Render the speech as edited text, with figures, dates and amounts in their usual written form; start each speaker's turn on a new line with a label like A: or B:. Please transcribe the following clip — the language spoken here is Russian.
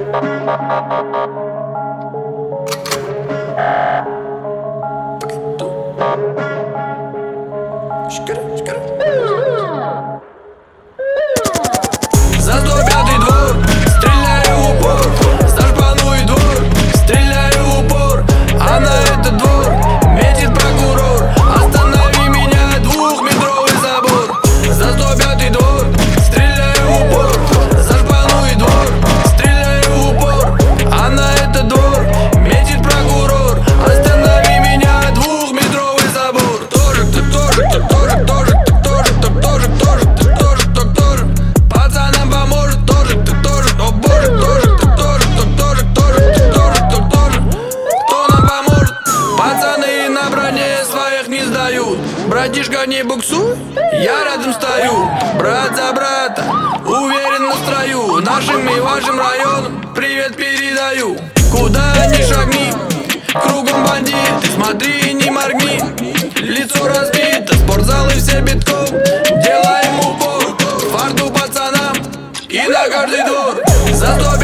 A: За 105-й двор стреляю в упор, за шпану и двор стреляю в упор, а на этот двор метит прокурор. Останови меня, двухметровый забор. За 105-й двор стреляю в упор, за шпану и двор стреляю в упор, а на этот двор метит прокурор. Останови меня, двухметровый забор. Тоже, ты тоже, ты тоже, тоже, ты тоже, ты тоже, тоже, ты тоже, ты тоже. Пацанам поможет тоже, ты тоже, о боже, тоже, ты тоже, ты тоже, тоже, ты тоже, ты тоже. Кто нам поможет? Пацаны на броне своих не сдают. Братишка, не буксуй, я рядом стою. Брат за брата, уверен в строю. Нашим и вашим районам привет передаю. Куда ни шагни, кругом бандиты, смотри, не моргни. Лицо разбито, спортзалы все битком. Делаем упор, фарту пацанам и на каждый двор. За 105